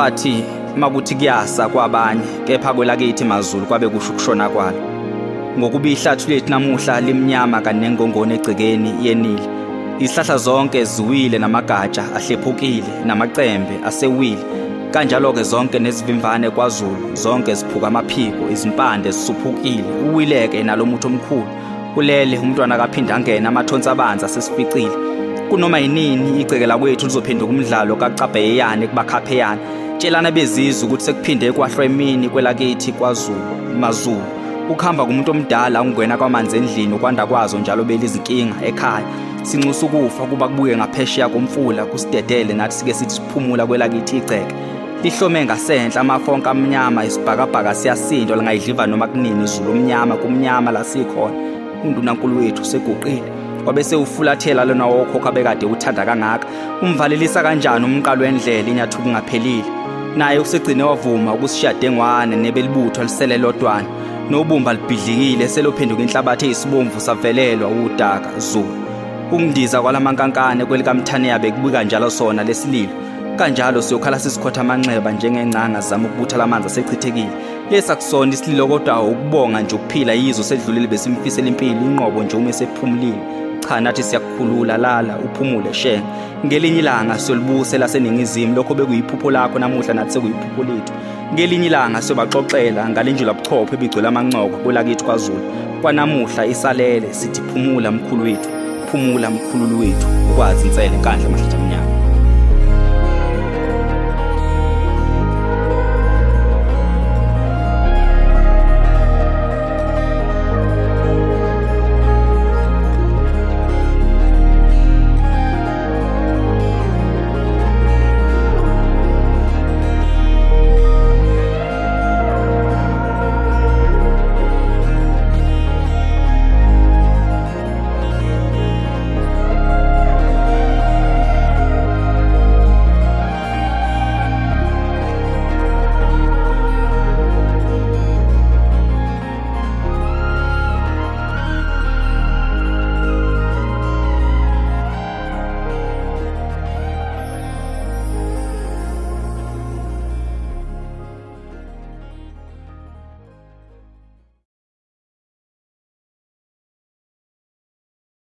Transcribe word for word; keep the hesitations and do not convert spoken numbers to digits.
kwathi makuthi kuyasa kwabanye kepha kwelakithi maZulu kwabe kusho ukushona kwalo ngokuba ihlathi lethu namuhla limnyama kanengongone egcekeni yenile isihlahla zonke ziwile namagatsha ahlephukile namacembe asewile kanjalo ke zonke nezivimvane kwaZulu zonke ziphuka amaphiko izimpande zisuphukile uwileke nalomuthi omkhulu ulele umntwana kaphinda angena amathonsi abanza asesificile kunoma yinini icekela kwethu lizophenduka umdlalo kacabheyane kubakhapheyana tshelana bezizwe ukuthi sekuphinde kwahlwa emini kwelakithi kwaZulu maZulu ukuhamba kumuntu omdala ungena kwamanzi endlini ukwanda kwazo njalo belizinkinga ekhaya sinxusa ukufa kuba kubuke ngaphesheya komfula kusidedele nathi sike sithi siphumula kwelakithi iceke lihlome ngasenhla amafonka amnyama isibhakabhaka siyasindwa lingayidliva noma kunini izulu omnyama kumnyama la sikhona undunankulu wethu seguqile wabese ufulathela lona wokhokha bekade uthanda kangaka umvalelisa kanjani umqalo wendlela inyathuku ngaphelile naye usegcine wavuma ukusishade ngwane nebelibutho lisele lodwana nobumba libhidlikile selophenduka inhlabathi eyisibomvu savelelwa udaka Zulu ukundiza kwalamankankane kwelikamthane yabe kubuka njalo sona lesililo kanjalo siyokhala sisikhotha amanxeba njengencanga zama ukubutha lamanzi asechithekile lesa kusona isililo kodwa ukubonga nje ukuphila yizo sedlulile besimfisela impilo inqobo nje uma sephumulile cha nathi siyakukhulula lala uphumule shenge ngelinye ilanga siyolibusa laseningizimu lokho bekuyiphupho lakho namuhla nathi sekuyiphupho lethu ngelinye ilanga siyobaxoxela ngalenjula buchopho ebigcwele amancoko kwelakithi kwaZulu kwanamuhla isalele sithi phumula mkhulu wethu phumula mkhulu wethu ukwazi insele nkandla manje